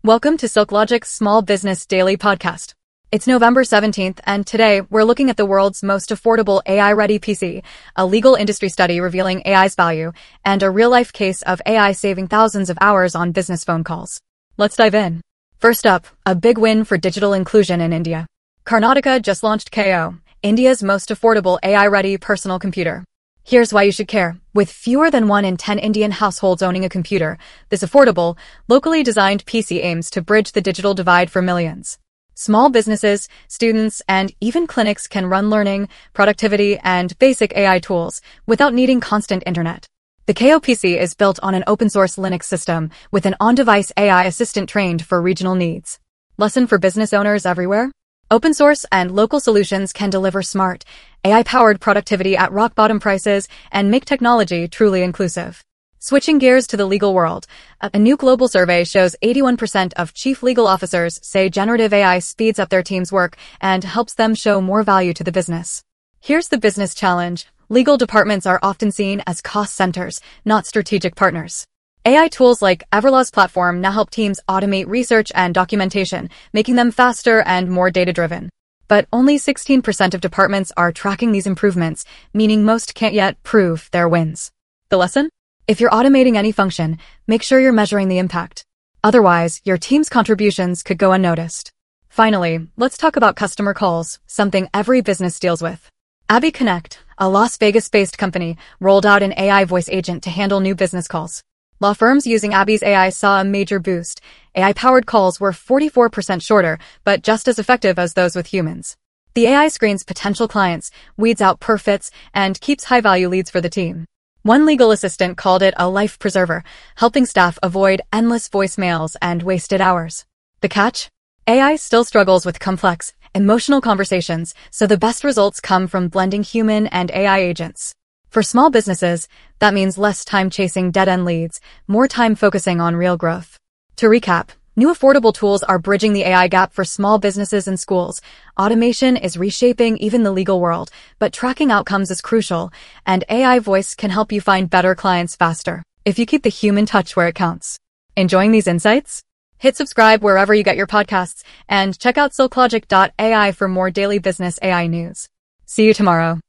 Welcome to SilkLogic's Small Business Daily Podcast. It's November 17th, and today we're looking at the world's most affordable AI-ready PC, a legal industry study revealing AI's value, and a real-life case of AI saving thousands of hours on business phone calls. Let's dive in. First up, a big win for digital inclusion in India. Karnataka just launched KO, India's most affordable AI-ready personal computer. Here's why you should care. With fewer than 1 in 10 Indian households owning a computer, this affordable, locally designed PC aims to bridge the digital divide for millions. Small businesses, students, and even clinics can run learning, productivity, and basic AI tools without needing constant internet. The KO PC is built on an open-source Linux system with an on-device AI assistant trained for regional needs. Lesson for business owners everywhere? Open source and local solutions can deliver smart, AI-powered productivity at rock-bottom prices and make technology truly inclusive. Switching gears to the legal world, a new global survey shows 81% of chief legal officers say generative AI speeds up their team's work and helps them show more value to the business. Here's the business challenge. Legal departments are often seen as cost centers, not strategic partners. AI tools like Everlaw's platform now help teams automate research and documentation, making them faster and more data-driven. But only 16% of departments are tracking these improvements, meaning most can't yet prove their wins. The lesson? If you're automating any function, make sure you're measuring the impact. Otherwise, your team's contributions could go unnoticed. Finally, let's talk about customer calls, something every business deals with. Abby Connect, a Las Vegas-based company, rolled out an AI voice agent to handle new business calls. Law firms using Abby's AI saw a major boost. AI-powered calls were 44% shorter, but just as effective as those with humans. The AI screens potential clients, weeds out perfits, and keeps high-value leads for the team. One legal assistant called it a life preserver, helping staff avoid endless voicemails and wasted hours. The catch? AI still struggles with complex, emotional conversations, so the best results come from blending human and AI agents. For small businesses, that means less time chasing dead-end leads, more time focusing on real growth. To recap, new affordable tools are bridging the AI gap for small businesses and schools. Automation is reshaping even the legal world, but tracking outcomes is crucial, and AI voice can help you find better clients faster, if you keep the human touch where it counts. Enjoying these insights? Hit subscribe wherever you get your podcasts, and check out SilkLogic.ai for more daily business AI news. See you tomorrow.